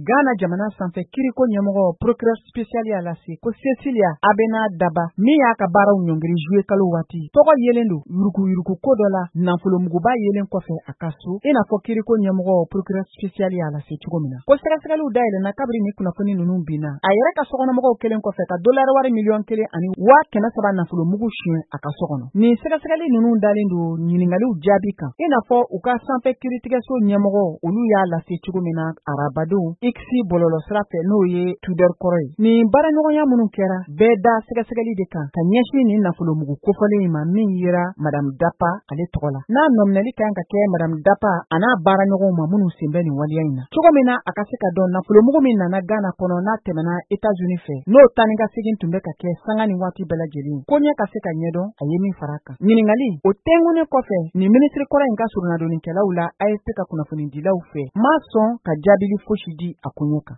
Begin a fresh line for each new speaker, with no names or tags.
Ghana jamana sanfɛ kiriko ɲɛmɔgɔ procureur spécial y'a lase ko Cecilia Abena Daba min y'a ka baaraw ɲɔngiri juillet kalo waati tɔgɔ yelen don yuruguyurugu ko dɔ la nafolomuguba yelen kɔfɛ a ka so i n'a fɔ kiriko ɲɛmɔgɔ procureur spécial y'a lase cogo min na ko sɛgɛsɛgɛliw dayɛlɛnna kabiri ni kunnafoni ninnu binna a yɛrɛ ka sokɔnɔmɔgɔw kelen kɔfɛ ka dollar wari $1,300,000 ani $300,000 nafolomugu suɲɛ a ka so kɔnɔ nin sɛgɛsɛgɛli ninnu dalen don ɲiningaliw jaabi kan i n'a fɔ u ka sanfɛ kiiritigɛso ɲɛmɔgɔ olu y'a lase cogo min na arabadenw X bɔlɔlɔ sira fɛ n'o ye Tudor kɔrɔ ye nin baaraɲɔgɔnya minnu kɛra bɛɛ da sɛgɛsɛgɛli de kan ka ɲɛsin nin nafolomugu kofɔlen in ma min yera Madame Dapa ale tɔgɔ la n'a nɔminɛli kan ka kɛ Madame Dapa a n'a baaraɲɔgɔnw ma minnu sen bɛ nin waleya in na cogo min na a ka se ka dɔn nafolomugu min nana Ghana kɔnɔ n'a tɛmɛna États-Unis fɛ n'o tani ka segin tun bɛ ka kɛ sanga ni waati bɛɛ lajɛlen ko ɲɛ ka se ka ɲɛdɔn a ye min fara kan ɲiningali o tɛngunen kɔfɛ nin ministre kɔrɔ in ka surunadonnikɛlaw la AFP ka kunnafonidilaw fɛ ma sɔn ka jaabili fosi di a ko ɲɛ kan